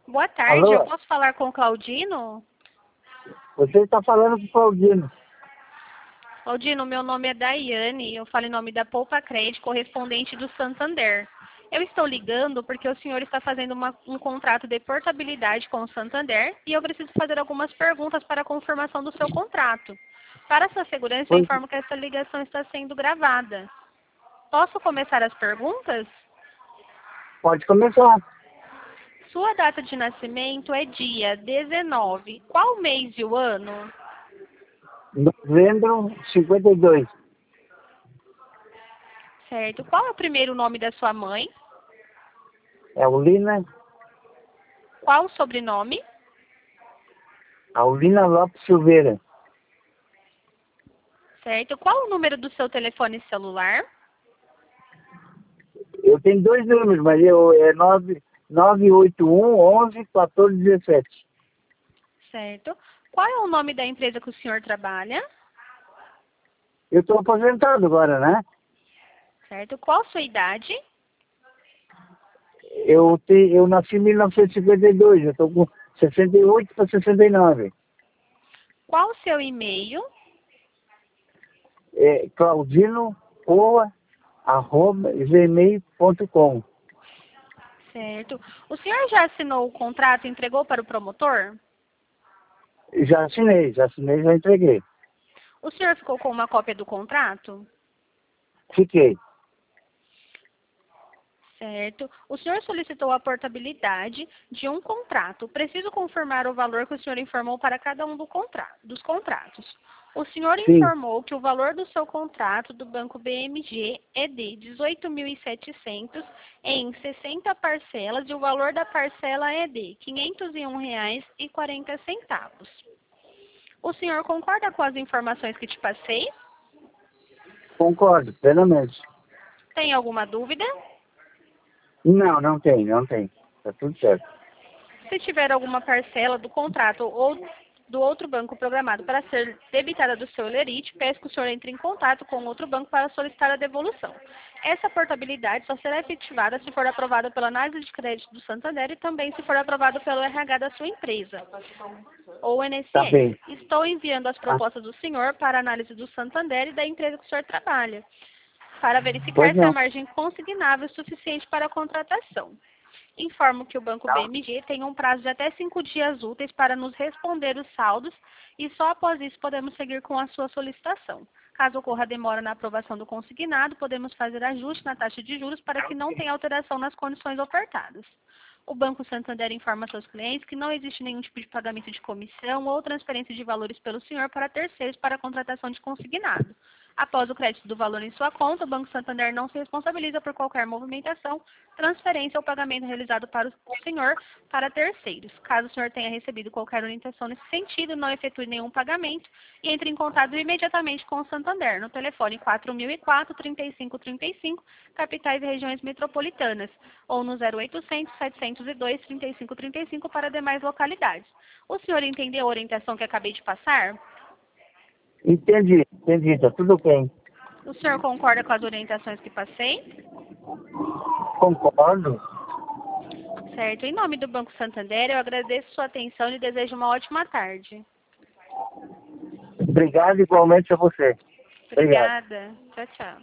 Boa tarde, eu Alô? posso falar com o Claudino? Você está falando com o Claudino. Claudino, meu nome é Daiane, eu falo em nome da Poupa Crédito, correspondente do Santander. Eu estou ligando porque o senhor está fazendo um contrato de portabilidade com o Santander e eu preciso fazer algumas perguntas para a confirmação do seu contrato. Para sua segurança, eu Pois, informo que essa ligação está sendo gravada. Posso começar as perguntas? pode começar. Sua data de nascimento é dia 19. Qual mês e o ano? Novembro 52. Certo. Qual é o primeiro nome da sua mãe? Aulina, Qual o sobrenome? Aulina Lopes Silveira. Certo. Qual o número do seu telefone celular? Eu tenho dois números, mas é 981 11 14 17. Certo. Qual é o nome da empresa que o senhor trabalha? Eu estou aposentado agora, né? Certo. Qual a sua idade? Eu nasci em 1952, eu estou com 68 para 69. Qual o seu e-mail? É claudino@gmail.com. Certo. O senhor já assinou o contrato e entregou para o promotor? Já assinei, já entreguei. O senhor ficou com uma cópia do contrato? Fiquei. Certo. O senhor solicitou a portabilidade de um contrato. Preciso confirmar o valor que o senhor informou para cada um dos contratos. O senhor Sim, informou que o valor do seu contrato do Banco BMG é de 18.700 em 60 parcelas e o valor da parcela é de R$ 501,40. O senhor concorda com as informações que te passei? concordo, plenamente. Tem alguma dúvida? Não, não tem, não tem. Tá tudo certo. Se tiver alguma parcela do contrato ou do outro banco programado para ser debitada do seu Lerite, peço que o senhor entre em contato com outro banco para solicitar a devolução. Essa portabilidade só será efetivada se for aprovada pela análise de crédito do Santander e também se for aprovado pelo RH da sua empresa ou Tá INSS. bem. Estou enviando as Ah, propostas do senhor para análise do Santander e da empresa que o senhor trabalha, para pois verificar se a não. margem consignável é suficiente para a contratação. Informo que o Banco Tá. BMG tem um prazo de até 5 dias úteis para nos responder os saldos e só após isso podemos seguir com a sua solicitação. Caso ocorra demora na aprovação do consignado, podemos fazer ajuste na taxa de juros para que não tenha alteração nas condições ofertadas. O Banco Santander informa seus clientes que não existe nenhum tipo de pagamento de comissão ou transferência de valores pelo senhor para terceiros para a contratação de consignado. Após o crédito do valor em sua conta, o Banco Santander não se responsabiliza por qualquer movimentação, transferência ou pagamento realizado para o senhor para terceiros. Caso o senhor tenha recebido qualquer orientação nesse sentido, não efetue nenhum pagamento e entre em contato imediatamente com o Santander no telefone 4004-3535, capitais e regiões metropolitanas, ou no 0800-702-3535 para demais localidades. O senhor entendeu a orientação que acabei de passar? Entendi, entendi, tá tudo bem. O senhor concorda com as orientações que passei? Concordo. Certo. Em nome do Banco Santander, eu agradeço sua atenção e desejo uma ótima tarde. Obrigado igualmente a você. Obrigado. Obrigada. Tchau, tchau.